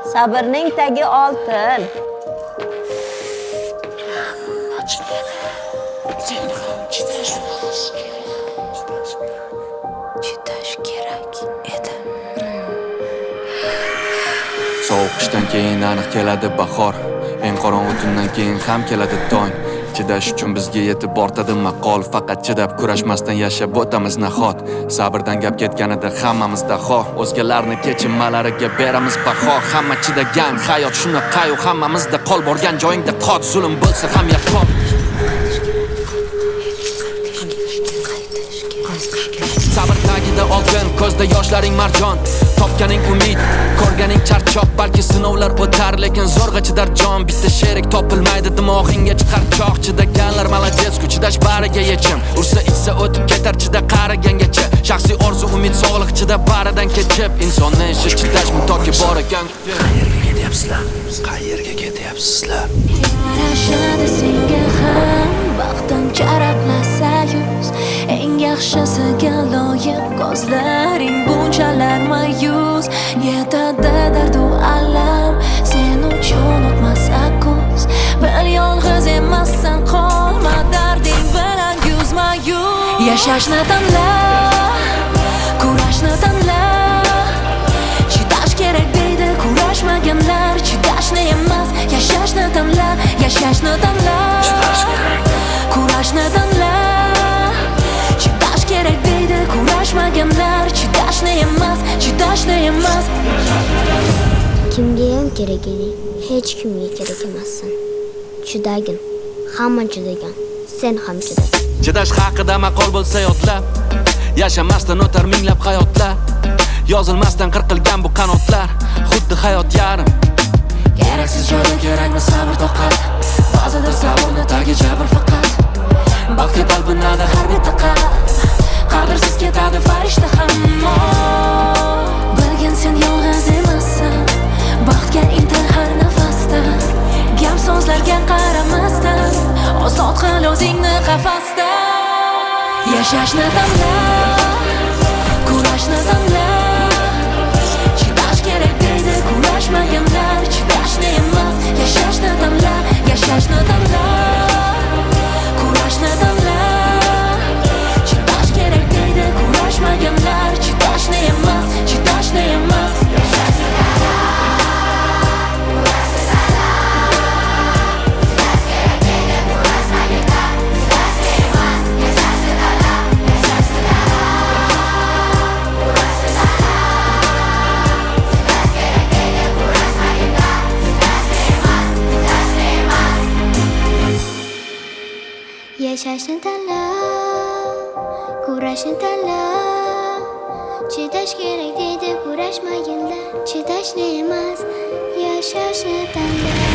Sabrning tagi oltin. Chidash kerak edi. Sovuq qishdan keyin aniq keladi bahor. Eng qorong'u tundan keyin ham keladi tong. Chidash uchun bizga yetib ortadi maqol. Faqat chidab kurashmasdan yashab o'tamiz nahot. Sabrdan gap ketganida hammamiz daho. O'zgalarni kechinmalariga beramiz baho. Hamma chidagan hayot shunaqa-yu hammamizda qol borgan joyingda qot. Zulm bo'lsa ham yaqqol. Sabr tagida oltin, ko'zda yoshlaring marjon. Topganing umid, ko'rganing charchoq. Balki sinovlar o'tar, lekin zo'rg'a chidar jon. Bitta sherik topilmaydi, dimog'ingga chiqar choq. Chidaganlar malades, chidash bariga yechim. Ursa ichsa o'tib ketar, chida qarigangacha. Shaxsiy orzu, umid, sog'liq chida baridan kechib. Insonning ishi chidash mutoki bor ekan. Qayerga ketyapsizlar? Qayerga ketyapsizlar? Yarashadi senga ham baxtim charaqlasa yuz. Eng yaxshisiga loyiq ko'zlaring bunchalar mayus. Yetadi dardu alam sen uchun o'tmasa ko'z. Bir yolg'iz emassan, qolma darding bilan yuzma-yuz. Yashashni tanla, kurashni tanla. Chidash kerak deydi kurashmaganlar. Chidashni emas, yashashni tanla, yashashni tanla. Kurashni tanla. Chidash kerak deydi kurashmaganlar. Chidashni emas, chidashni emas. Kimga ham kerak eding? Hech kimga kerak emassan. Chidagin, hamma chidagan, sen ham chida. Chidash haqida maqol bo'lsa yodlab, yashamasdan o'tar minglab hayotlar. Yozilmasdan qirqilgan bu qanotlar, xuddi hayot yarim. Keraksiz joyda kerakmi sabr toqat. Ba'zida sabrni tagi jabr faqat. Baxtga talpinadi har bitta qalb. Qadrsiz ketadi farishta hammo. Bilgin sen yolg'iz emassan. Baxtga intil har nafasda. Gap so'zlarga qaramasdan ozod qil o'zingni qafasda. Yashashni tanla, kurashni tanla. Chidash kerak deydi kurashmaganlar. Chidashni emas, yashashni tanla, yashashni tanla. Kurashni tanla. Chidash kerak deydi kurashmaganlar. Chidashni emas, chidashni emas. Yashashni tanla, kurashni tanla. Chidash kerak deydi kurashmaganlar. Chidashni emas, yashashni tanla.